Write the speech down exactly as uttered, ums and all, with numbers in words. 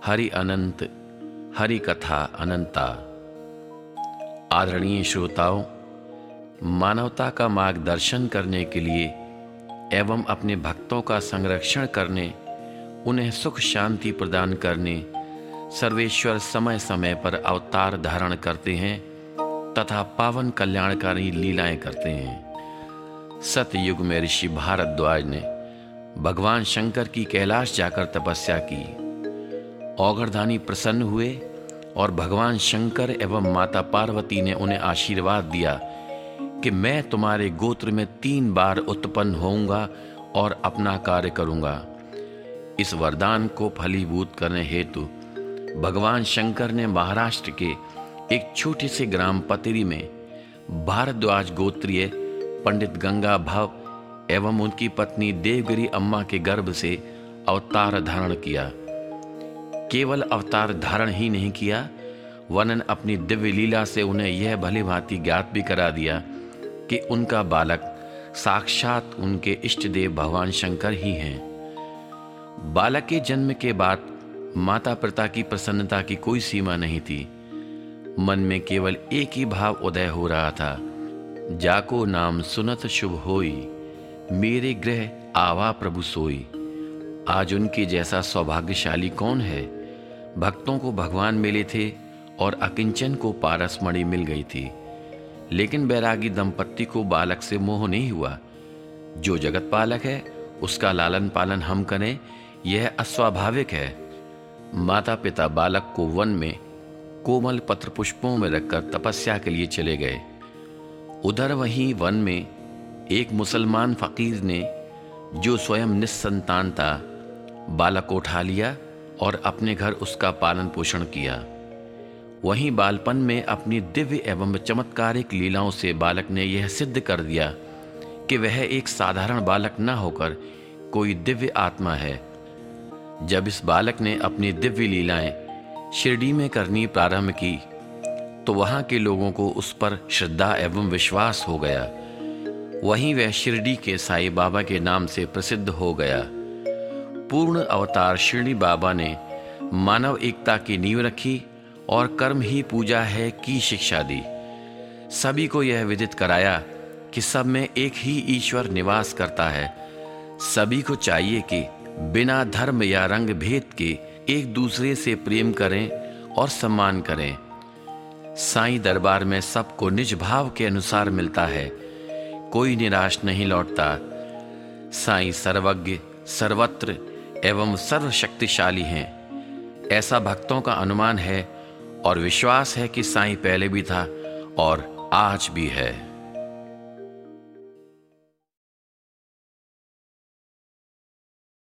हरि अनंत, हरि कथा अनंता। आदरणीय श्रोताओं, मानवता का मार्गदर्शन करने के लिए एवं अपने भक्तों का संरक्षण करने, उन्हें सुख शांति प्रदान करने सर्वेश्वर समय समय पर अवतार धारण करते हैं तथा पावन कल्याणकारी लीलाएं करते हैं। सतयुग में ऋषि भारद्वाज ने भगवान शंकर की कैलाश जाकर तपस्या की। औघड़दानी प्रसन्न हुए और भगवान शंकर एवं माता पार्वती ने उन्हें आशीर्वाद दिया कि मैं तुम्हारे गोत्र में तीन बार उत्पन्न होऊंगा और अपना कार्य करूंगा। इस वरदान को फलीभूत करने हेतु भगवान शंकर ने महाराष्ट्र के एक छोटे से ग्राम पतेरी में भारद्वाज गोत्रीय पंडित गंगा भव एवं उनकी पत्नी देवगिरी अम्मा के गर्भ से अवतार धारण किया। केवल अवतार धारण ही नहीं किया, वरन अपनी दिव्य लीला से उन्हें यह भली भांति ज्ञात भी करा दिया कि उनका बालक साक्षात उनके इष्ट देव भगवान शंकर ही हैं। बालक के जन्म के बाद माता पिता की प्रसन्नता की कोई सीमा नहीं थी। मन में केवल एक ही भाव उदय हो रहा था, जाको नाम सुनत शुभ होई, मेरे गृह आवा प्रभु सोई। आज उनके जैसा सौभाग्यशाली कौन है। भक्तों को भगवान मिले थे और अकिंचन को पारसमणि मिल गई थी, लेकिन बैरागी दंपत्ति को बालक से मोह नहीं हुआ। जो जगत पालक है उसका लालन पालन हम करें, यह अस्वाभाविक है। माता पिता बालक को वन में कोमल पत्र पुष्पों में रखकर तपस्या के लिए चले गए। उधर वहीं वन में एक मुसलमान फकीर ने, जो स्वयं निस्संतान था, बालक को उठा लिया और अपने घर उसका पालन पोषण किया। वहीं बालपन में अपनी दिव्य एवं चमत्कारिक लीलाओं से बालक ने यह सिद्ध कर दिया कि वह एक साधारण बालक न होकर कोई दिव्य आत्मा है। जब इस बालक ने अपनी दिव्य लीलाएं शिरडी में करनी प्रारंभ की तो वहां के लोगों को उस पर श्रद्धा एवं विश्वास हो गया। वहीं वह शिरडी के साईं बाबा के नाम से प्रसिद्ध हो गया। पूर्ण अवतार शिरडी बाबा ने मानव एकता की नींव रखी और कर्म ही पूजा है की शिक्षा दी। सभी को यह विदित कराया कि सब में एक ही ईश्वर निवास करता है। सभी को चाहिए कि बिना धर्म या रंग भेद के एक दूसरे से प्रेम करें और सम्मान करें। साईं दरबार में सबको निज भाव के अनुसार मिलता है, कोई निराश नहीं लौटता। साईं सर्वज्ञ, सर्वत्र एवं सर्वशक्तिशाली हैं, ऐसा भक्तों का अनुमान है और विश्वास है कि साईं पहले भी था और आज भी है।